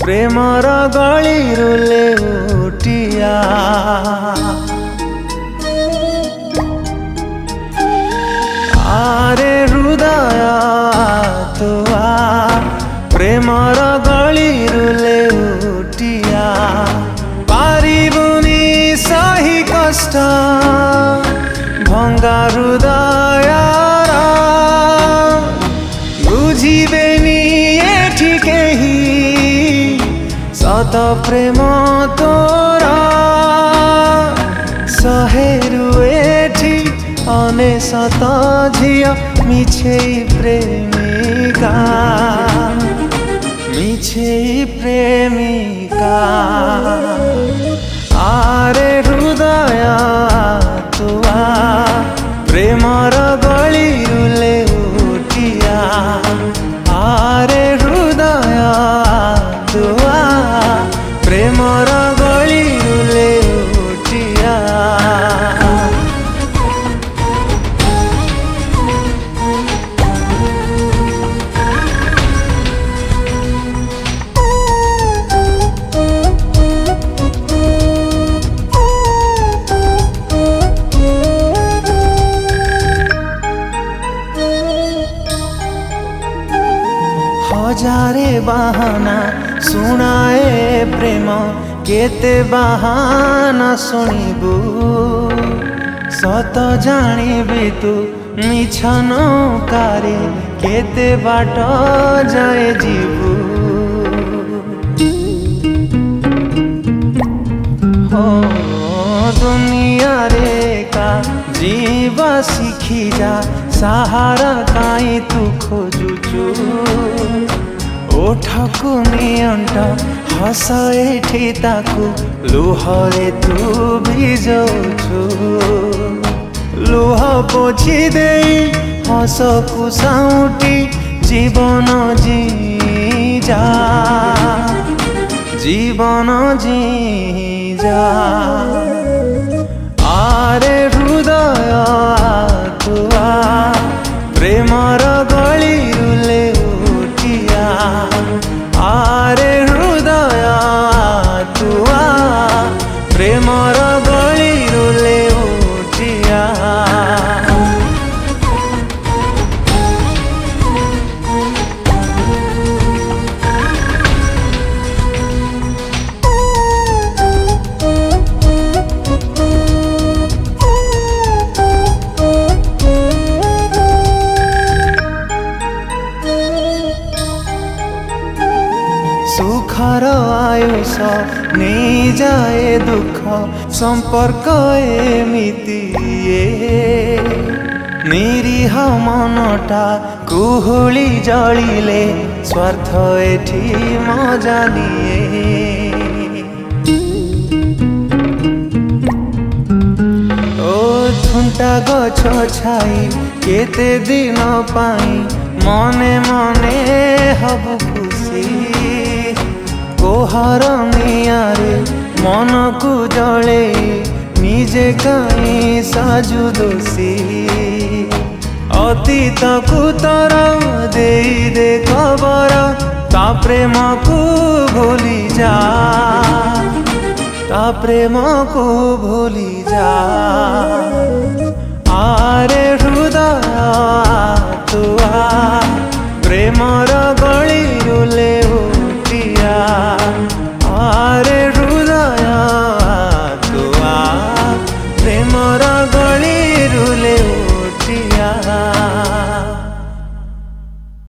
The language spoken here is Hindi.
प्रेमर गळीरु लेउटिया आरे हृदय तुआ प्रेमर गळीरु लेउटिया पारिबुनी सही कष्ट भंगा हृदय बुझिबेनी एठी केही सत प्रेम तोरा सहेरु एठी अनेशत झिया मिछे प्रेमिका आरे हृदय तुआ प्रेमर गळीरु लेउटिया आरे हृदय तुआ प्रेमर गळीरु लेउटिया हजारे बहाना सुनाए प्रेम केते बहाना शुणिबु सत जानिबि तू मिछ नौकारे केते बाट जाए जीवु हो दुनिया रे का जीवा सीखी जा सहारा काई तू खोजुचु ओठकु नियंट हस एठी ताकु लुहरे तू भिजौछु लुह पोछि देई हसकु साउटी जीवन जीजा आरे हृदय तुआ प्रेमर गळीरु लेउटिया आरे हृदय तुआ प्रेमर गळीरु लेउटिया सुखर आयुष नहीं जाए दुख संपर्क एमिति निरीह मनटा कुहुली जलिले स्वार्थ एठी मजा निए ओ थुंटा गछ छाई केते दिन पाई मने मने हबु खुशी कोहर मियारे मन को जले निजे कहीं साजु दोषी अतीत को तर दे दे खबर ता प्रेम को भूली जा ता प्रेम को भूली जा।